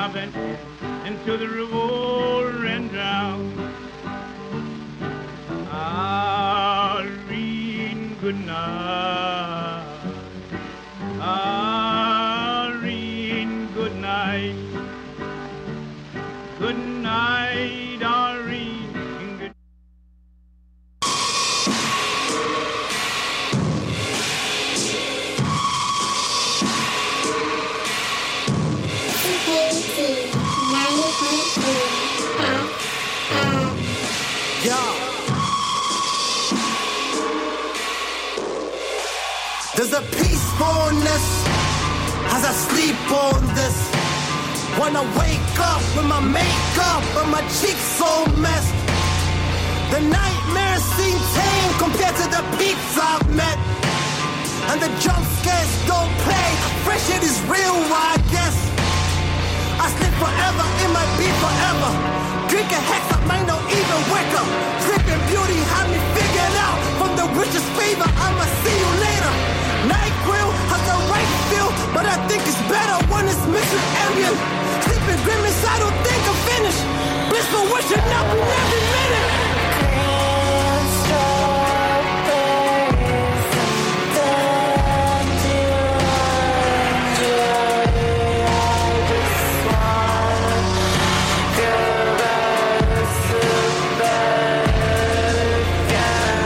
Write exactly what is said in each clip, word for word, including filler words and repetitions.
jump in, into the river and drown. Irene, good night. Irene, good night. Good night, Irene. Good There's a peacefulness as I sleep on this. When I wake up with my makeup and my cheeks so messed, the nightmares seem tame compared to the peaks I've met. And the jump scares don't play, fresh shit is real, I guess. I sleep forever, it might be forever. Drinking hex up, might not even wake up. Sleeping beauty had me figured out. From the richest favor, I'ma see you later. Night grill has the right feel, but I think it's better when it's mixed with ambient. Sleeping grimace, I don't think I'm finished. Blissful wishing up in every minute. Can't stop this, then to enjoy. I just wanna go back to bed again.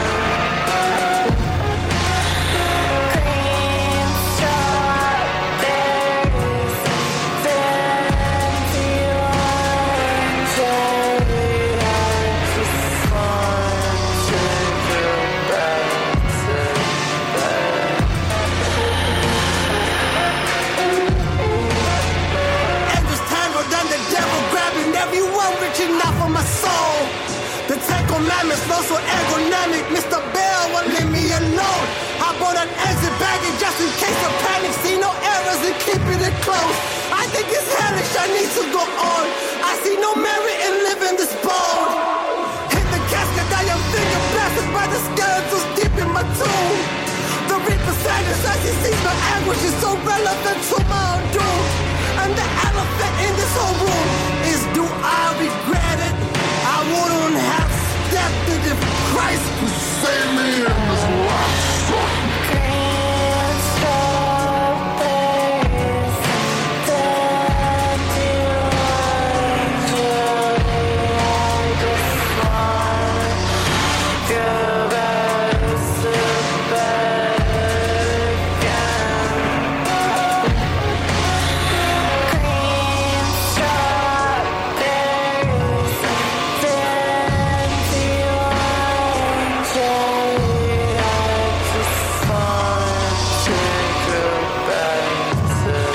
Cream strawberries, then to enjoy. I just want to go back to bed. Endless tangled and the devil grabbing everyone, reaching out for my soul. The Ten Commandments flow so ergonomic. Mister Bell won't leave me alone. I bought an exit baggage just in case of panic. See no errors in keeping it close. I think it's hellish, I need to go on. I see no merit in living this bold. Hit the casket, I am finger blasted by the skeletons deep in my tomb. The Reaper sadness as he sees my anguish is so relevant to my own doom. And the elephant in this whole room is, do I regret it? I wouldn't have stepped in if Christ could save me in this life. Can't stop this, then to enjoy. I just wanna go back to bed again. Cream strawberries, then to enjoy. I just want to go back to bed.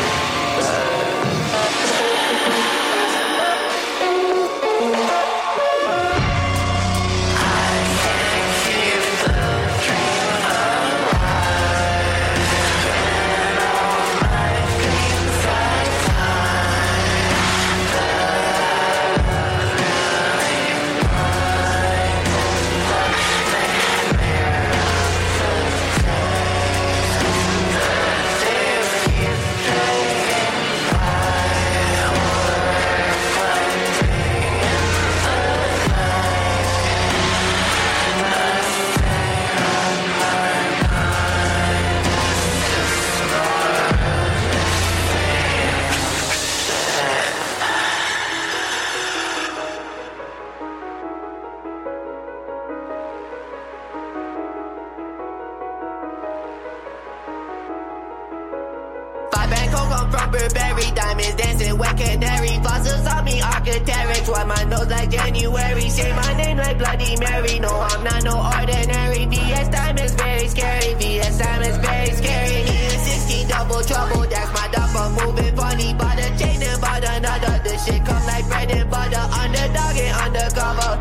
Five Bangkok on from Burberry, diamonds dancing, wet canary. Fossils on me, architects. Wipe my nose like January. Say my name like Bloody Mary. No, I'm not no ordinary. V S time is very scary. V S time is very scary. Me and sixteen double trouble. That's my double moving funny. Bought a chain and bought another. This shit come like bread and butter. Underdog and undercover.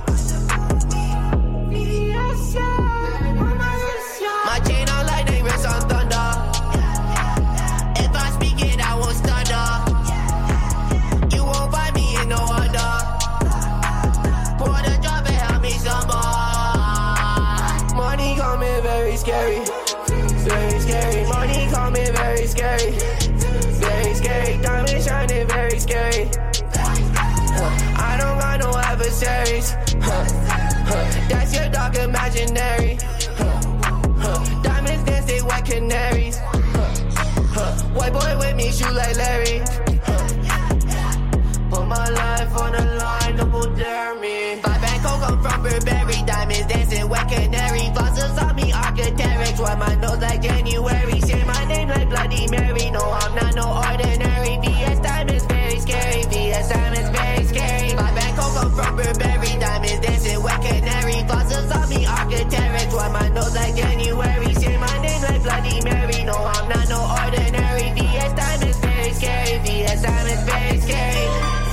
My chain on lightning, wrist on thunder. If I speak it, I won't stutter. You won't find me in no other. Pour the drop and help me some more. Money coming very scary, very scary. Money coming very scary. adversaries. Huh, huh, that's your dark imaginary. Huh, huh, diamonds dancing white canaries. Huh, huh, white boy with me, shoot like Larry. Huh, put my life on the line, double dare me. Five and coke, I'm from Burberry. Diamonds dancing white canary. Fossils on me, architects. Why my nose like January? Say my name like Bloody Mary. No, I'm not no ordinary. V S time is very scary. V S time is very scary. Five and coke, I'm from Burberry. Diamonds dancing white canary. Fossils on me, architects. Why my nose like January? Say my name like Bloody Mary. No, I'm not no ordinary. V S time is very scary. V S time is very scary.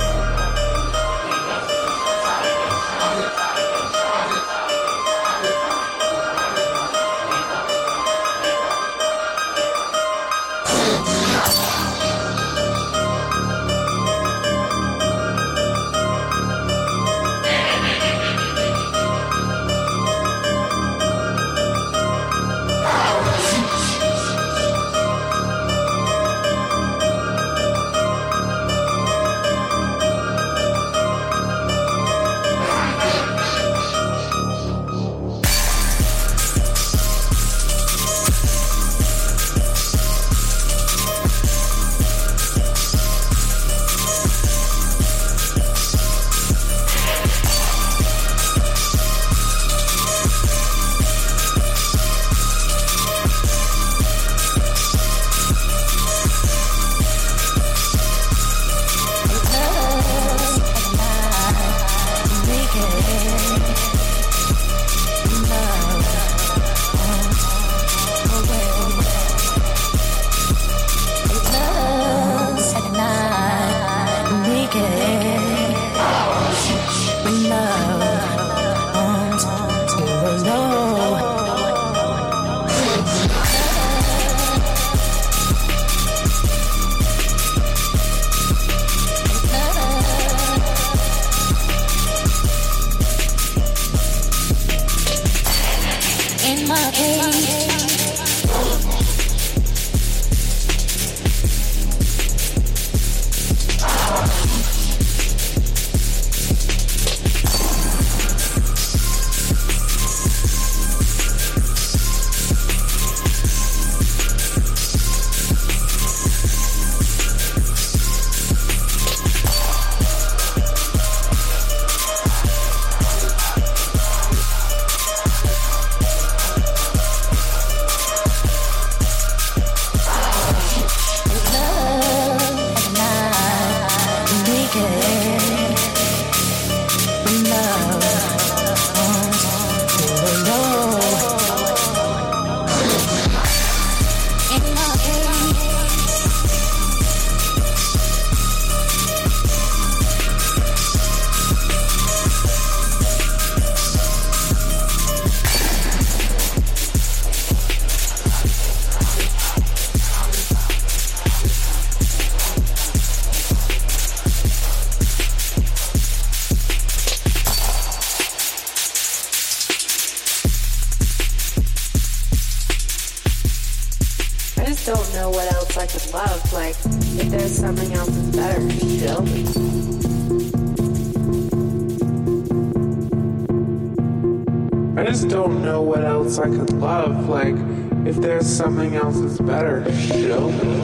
Don't know what else I could love. Like, if there's something else that's better, show me. I just don't know what else I could love. Like, if there's something else that's better, show me.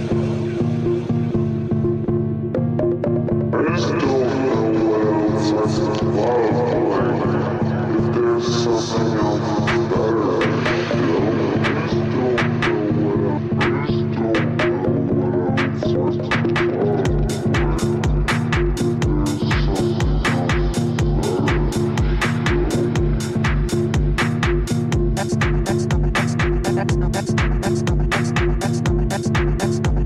I just don't know what else I could love. Like, if there's something else that's better, show me. That's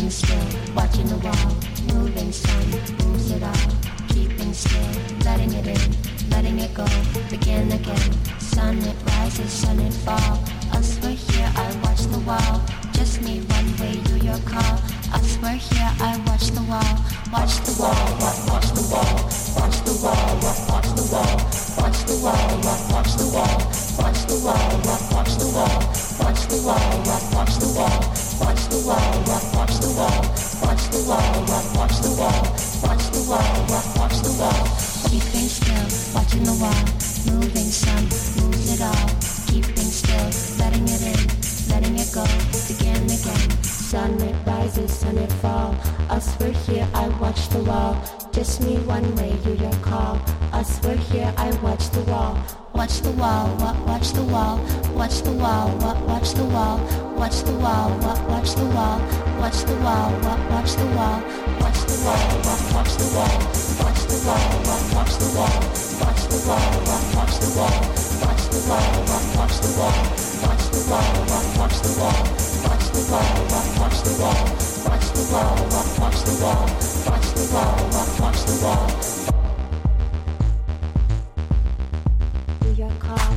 Keeping still, watching the wall. Moving sun, moves it all. Keeping still, letting it in, letting it go. Begin again. Sun it rises, sun it fall. Us we're here, I watch the wall. Just me one way, you your call. Us we're here, I watch the wall. Watch the wall, watch, watch the wall. Watch the wall, watch, watch the wall. Watch the wall, watch, watch the wall. Watch the wall, watch, watch the wall. Watch the wall, watch, watch the wall. Watch the wall, watch, watch the wall. Watch the wall, watch, watch the wall. Watch the wall, watch, watch the wall. Keeping still, watching the wall. Moving sun, moves it all. Keeping still, letting it in, letting it go. Begin again. Sun it rises, sun it fall. Us we're here, I watch the wall. Just me one way, you your call. Us we're here, I watch the wall. Watch the wall, what watch the wall. Watch the wall, what watch the wall. Watch the wall, what watch the wall. Watch the wall, what watch the wall. Watch the wall, what watch the wall. Watch the wall, what watch the wall. Watch the wall, what watch the wall. Watch the wall, what watch the wall. Watch the wall, what watch the wall. Watch the wall, what watch the wall. Watch the wall, what watch the wall. Watch the wall, what watch the wall. Do your call.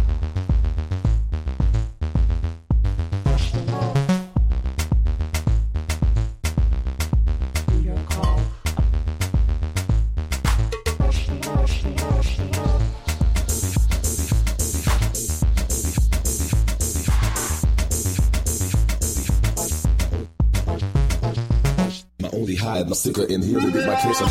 Watch the wall. Do your call. Watch the wall, watch the wall, watch the wall. My only hide, my sticker in here to get my kiss.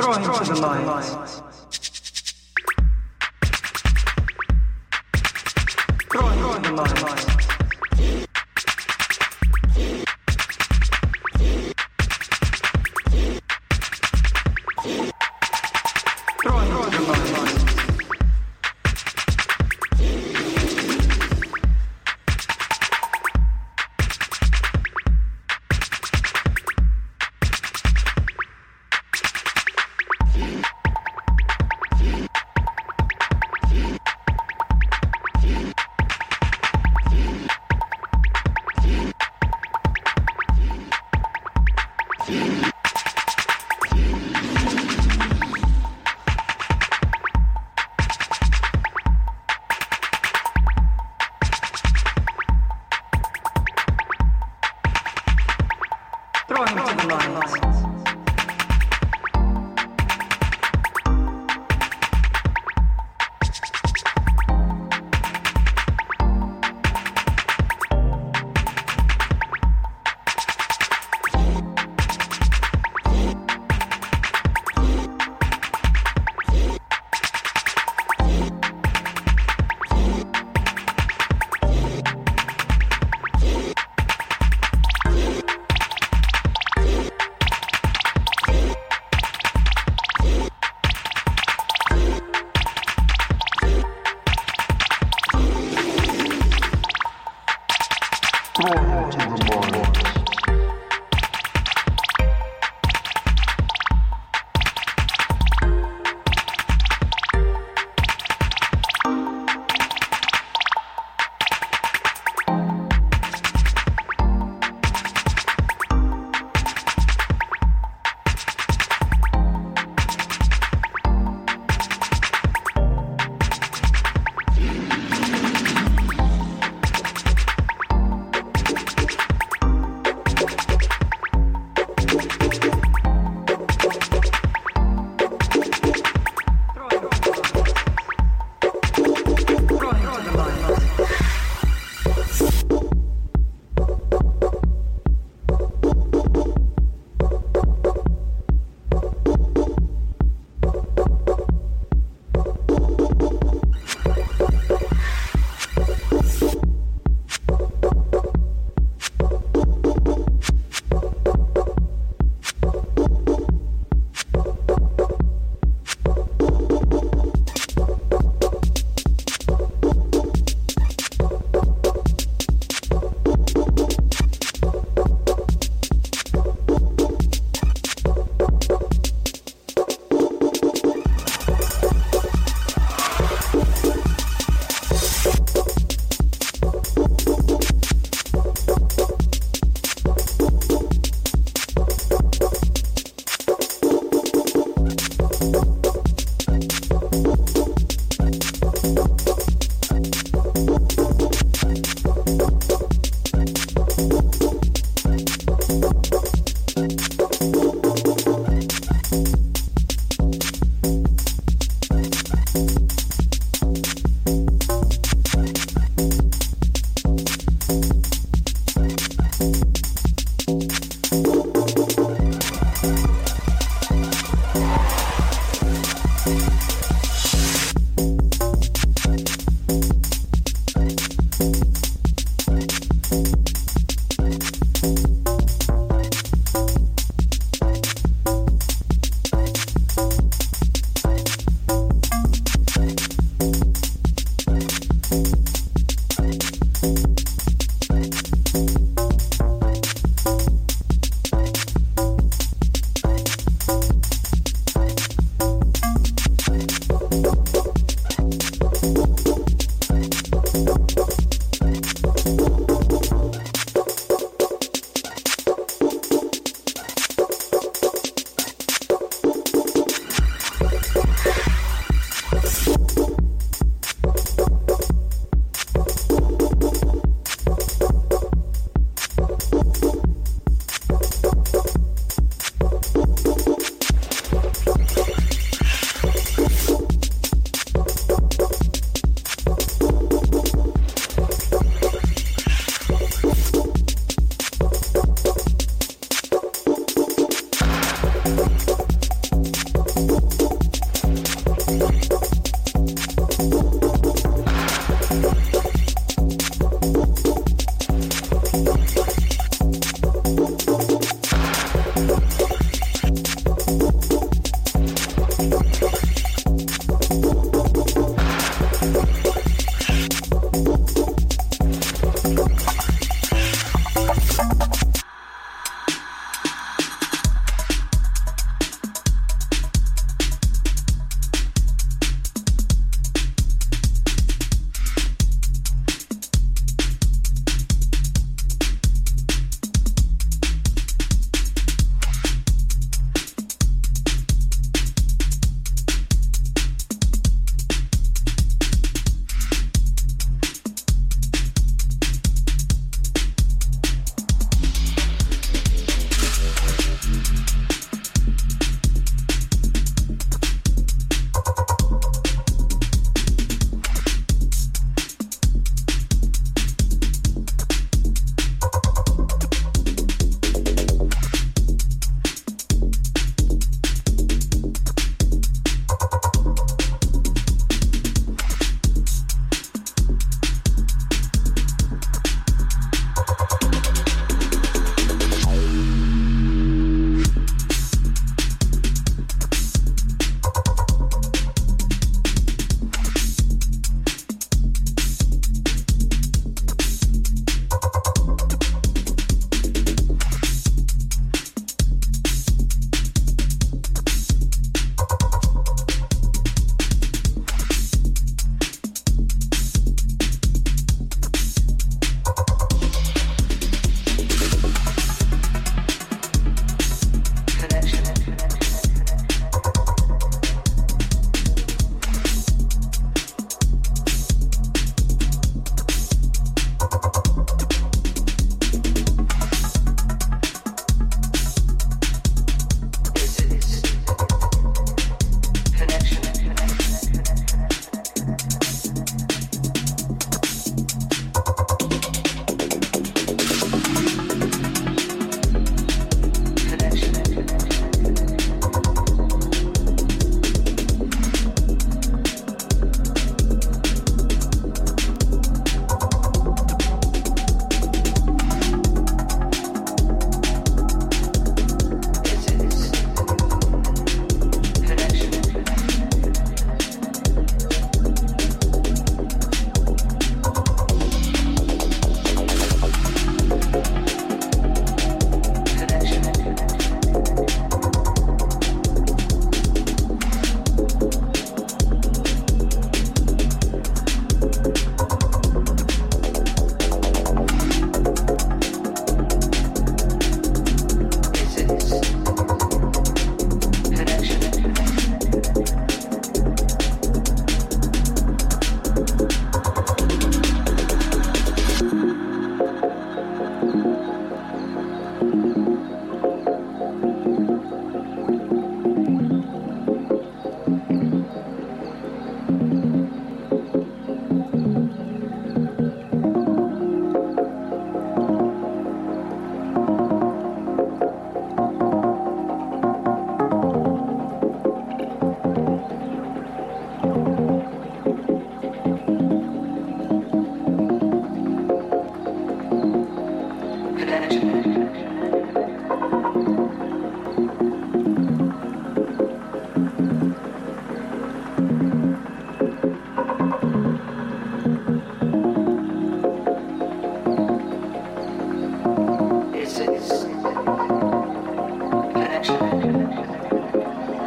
Throw him to the lions. Throw him to the lions. Throw him to the lions. Yeah.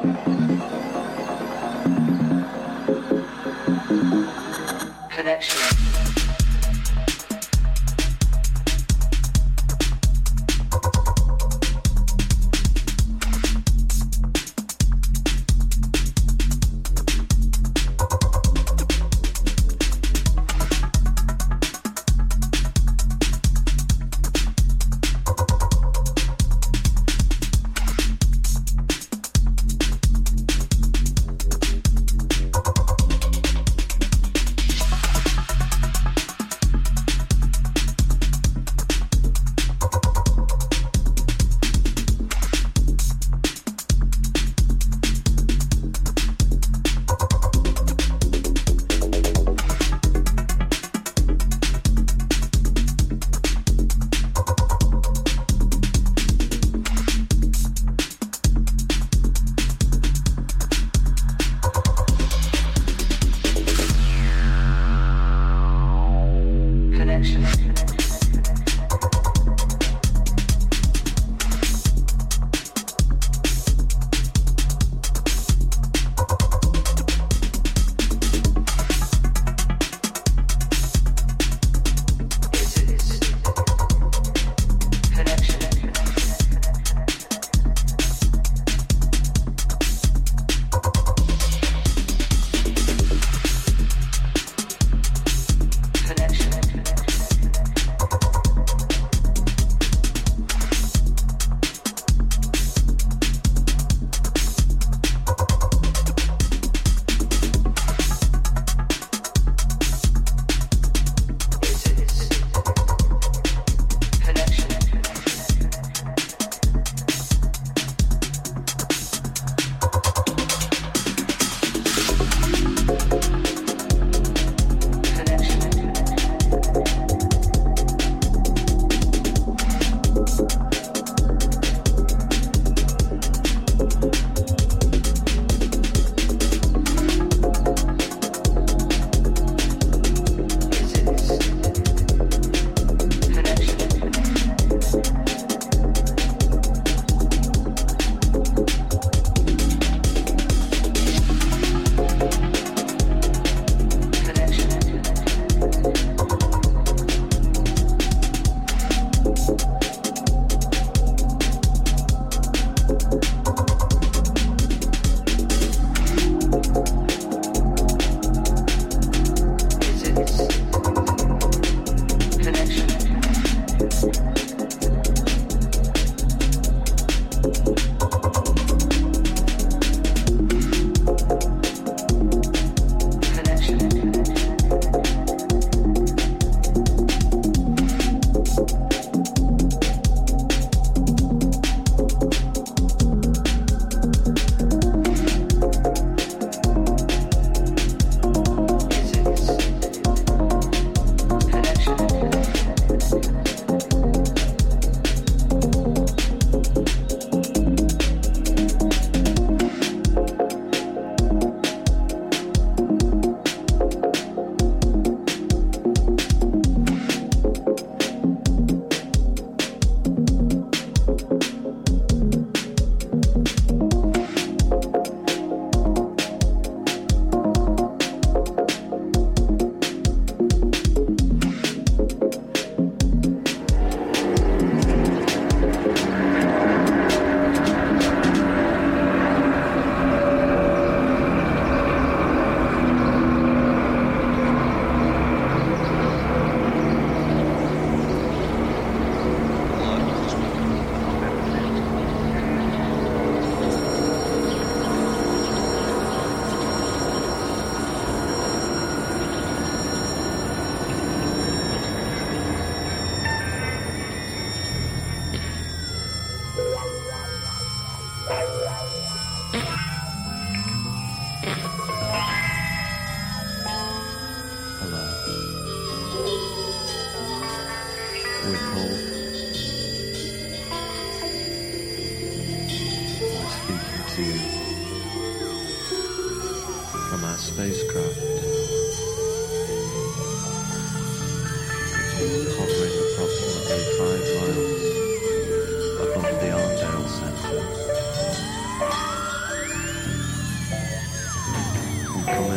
Centre.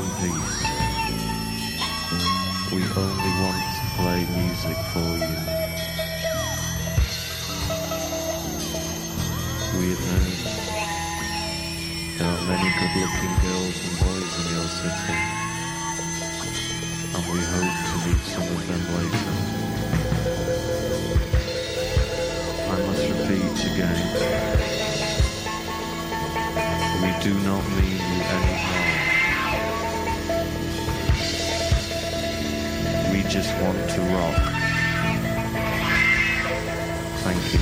in peace. We only want to play music for you. We admit there are many good-looking girls and boys in your city, and we hope to meet some of them later. I must repeat again, we do not mean you any harm. We just want to rock. Thank you.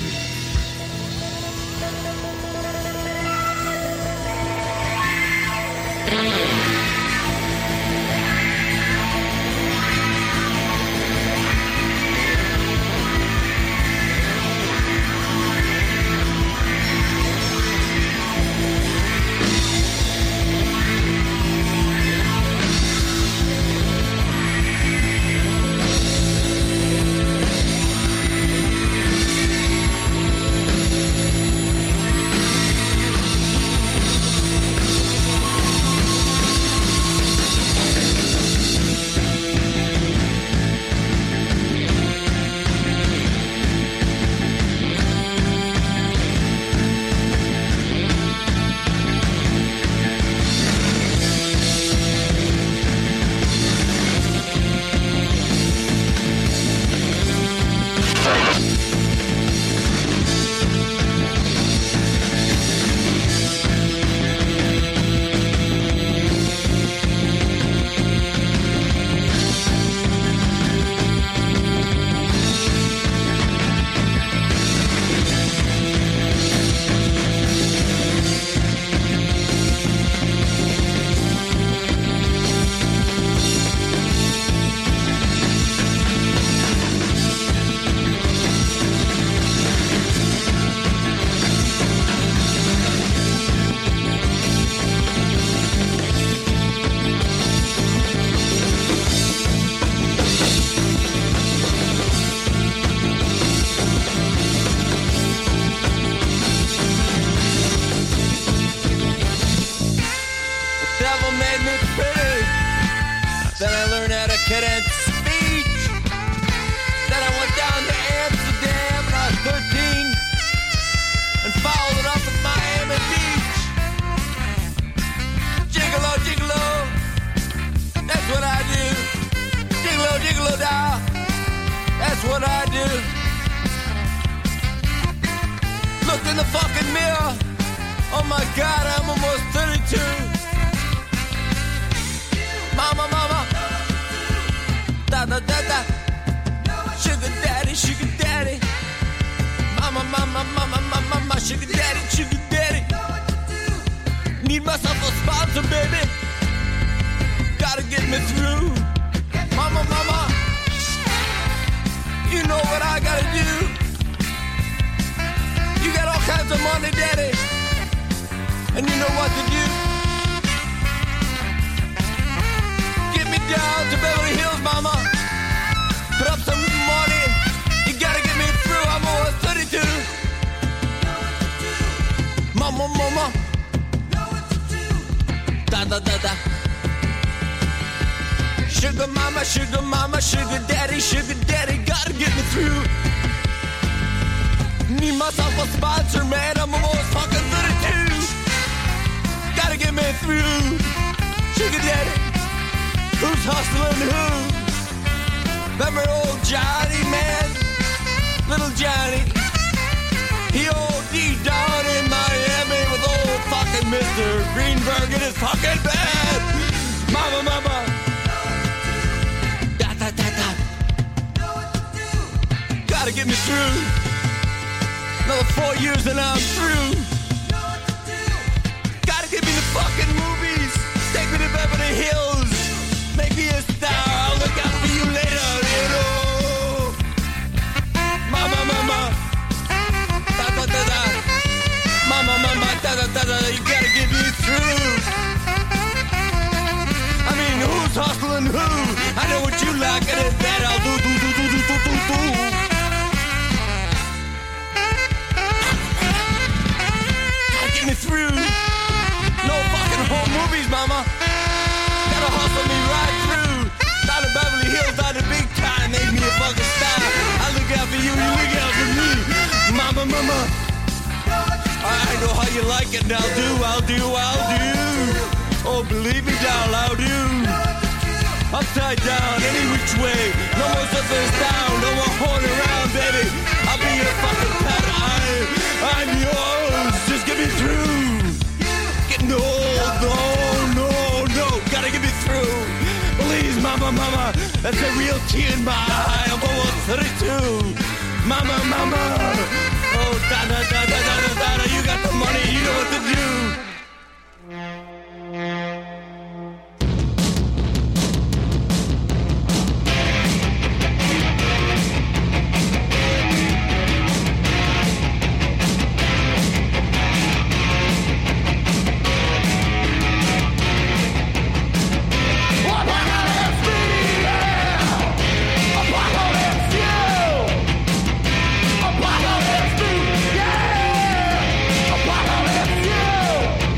hustle me right through. Down to Beverly Hills, down to big time, made me a fucking star. I look out for you, you look out for me. Mama, mama, I know how you like it, and I'll do, I'll do, I'll do. Oh, believe me, doll, I'll do. Upside down, any which way. No more suffers down, no more holding around, baby. I'll be your fucking pet. I, I'm yours. Just get me through. Get no, no, no, no. Gotta get me through. Please, mama, mama. That's a real tear in my eye. I'm almost thirty-two. Mama, mama. Oh, da da da da da da da. You got the money. You know what to do. Yeah!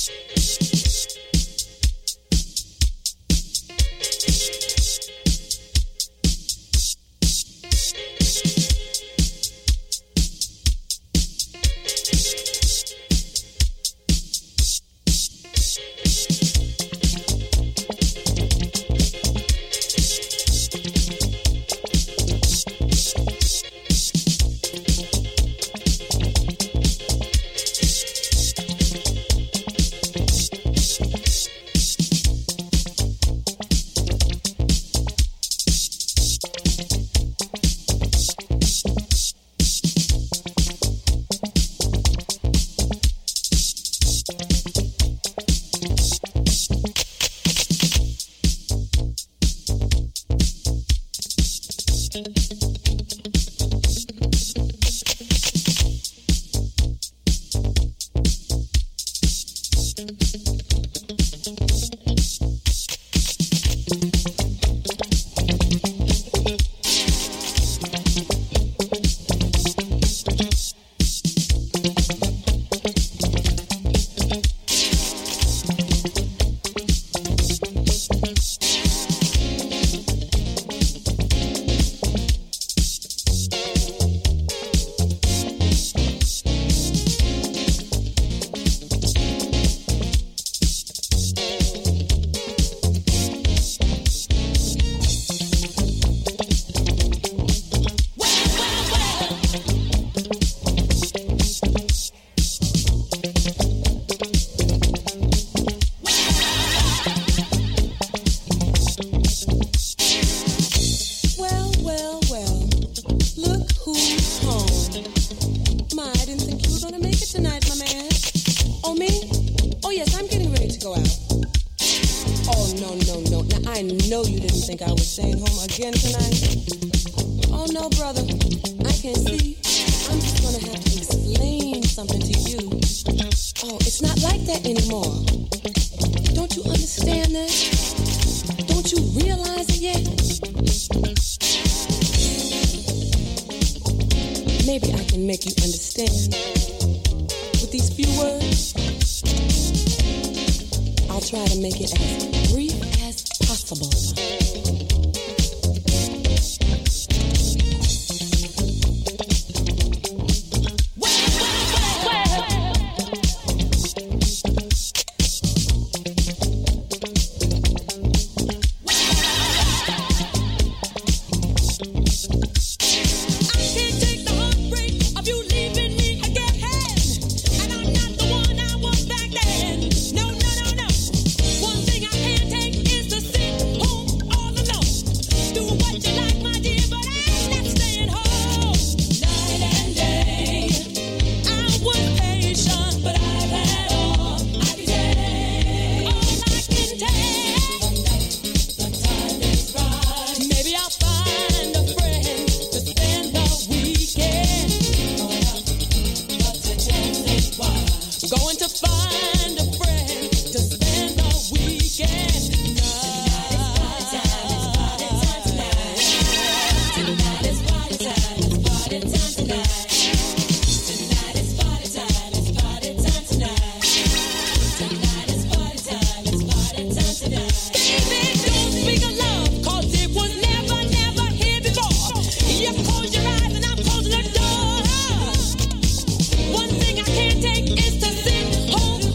One thing I can't take is to sit home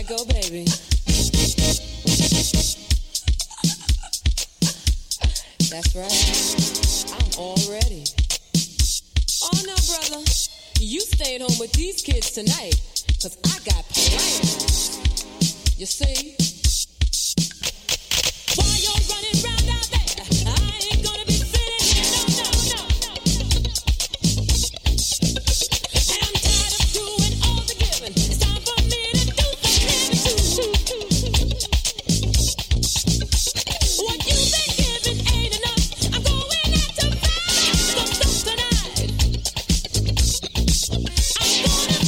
go, baby. That's right. I'm all ready. Oh, no, brother. You staying home with these kids tonight, cause I got plans. You see? While you're running round out there, I ain't gonna be sitting here, no, no, no. And I'm tired of doing all the giving. It's time for me to do some living too. What you've been giving ain't enough. I'm going out to find some stuff tonight. I'm gonna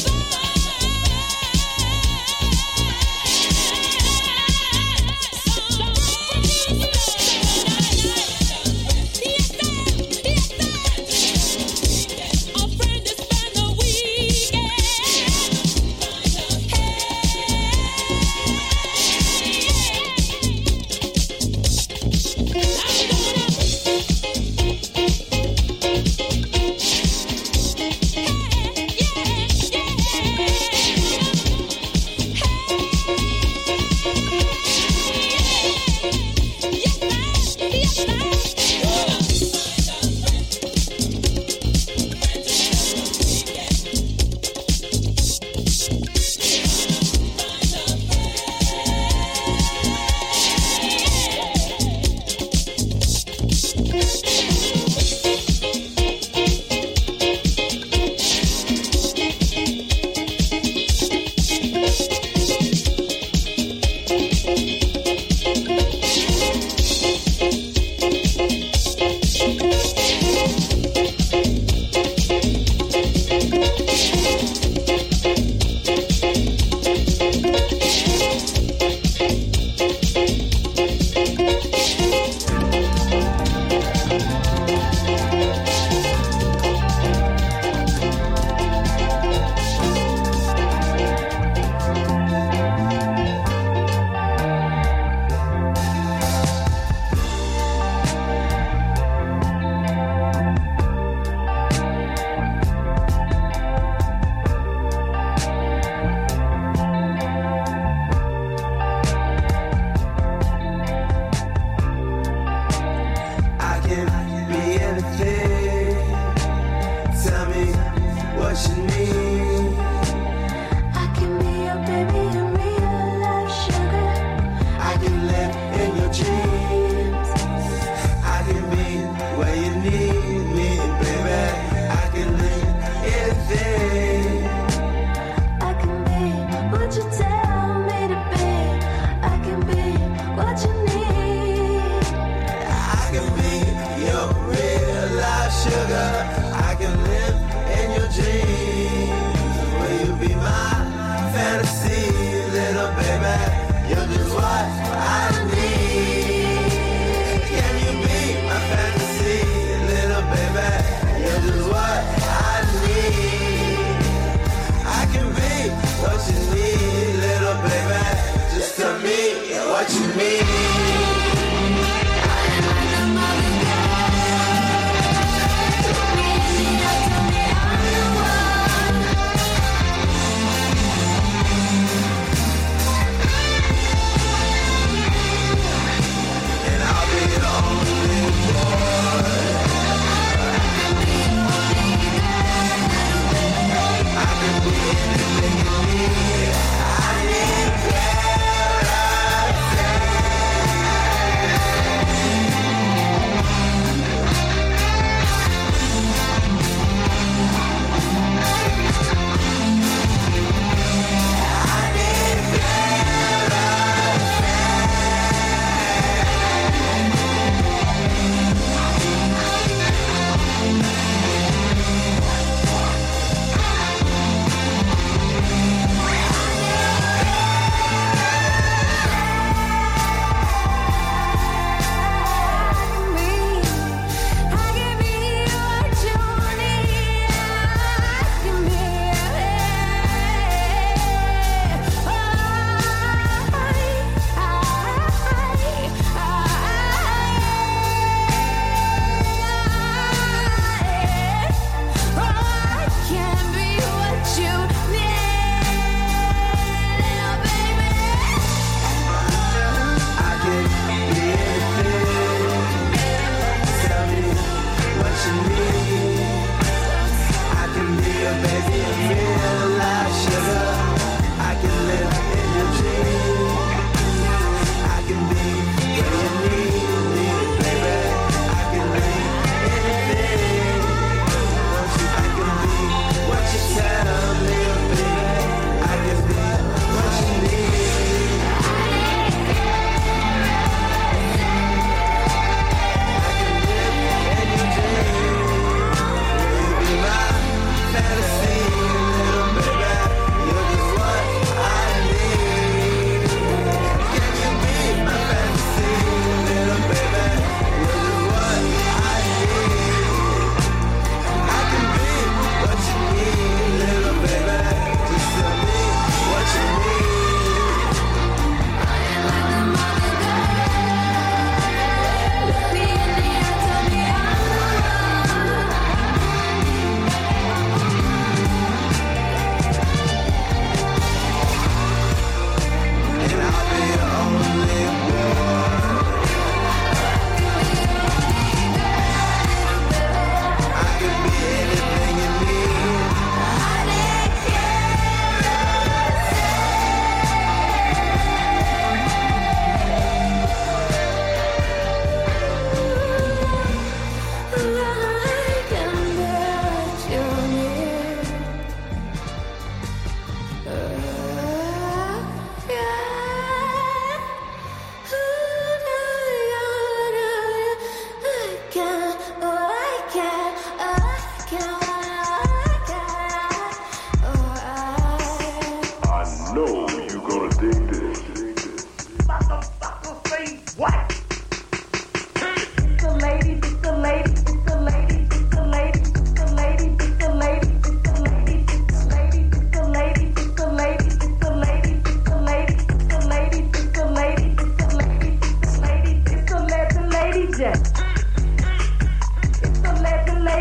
I can be anything.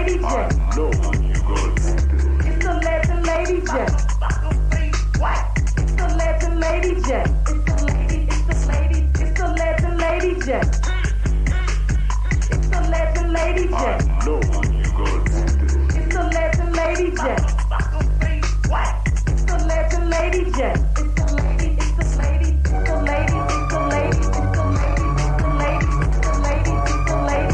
Lady J. It's the legend Lady J. What? It's the legend Lady J. It's the lady, it's the lady, it's the legend Lady J. It's the legend Lady J. It's the legend Lady J. What? It's the legend Lady J. It's the lady, it's the lady, it's the lady, it's the lady, it's the lady, it's the lady, it's the lady, it's the lady.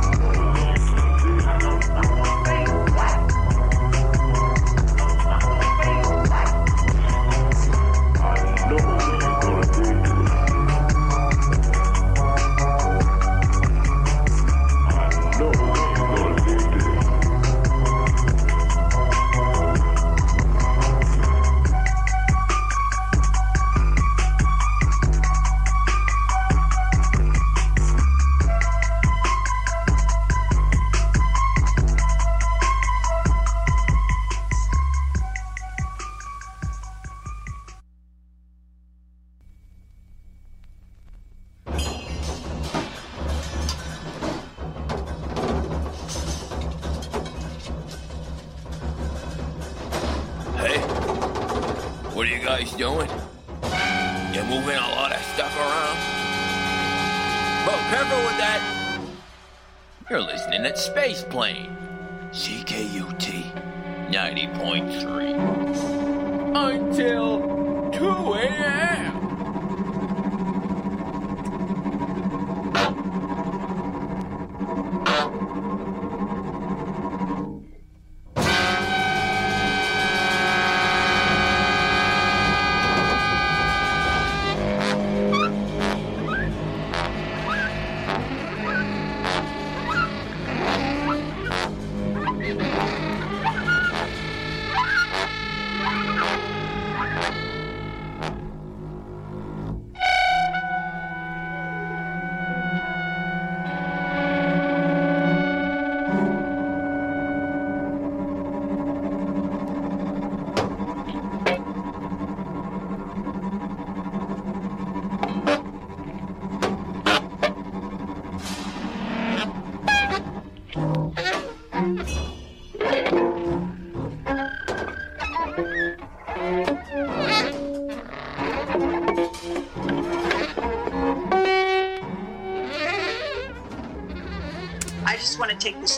What are you guys doing? You're moving a lot of stuff around? Well, careful with that. You're listening at Space Plane. C K U T ninety point three. Until two a.m. I just want to take this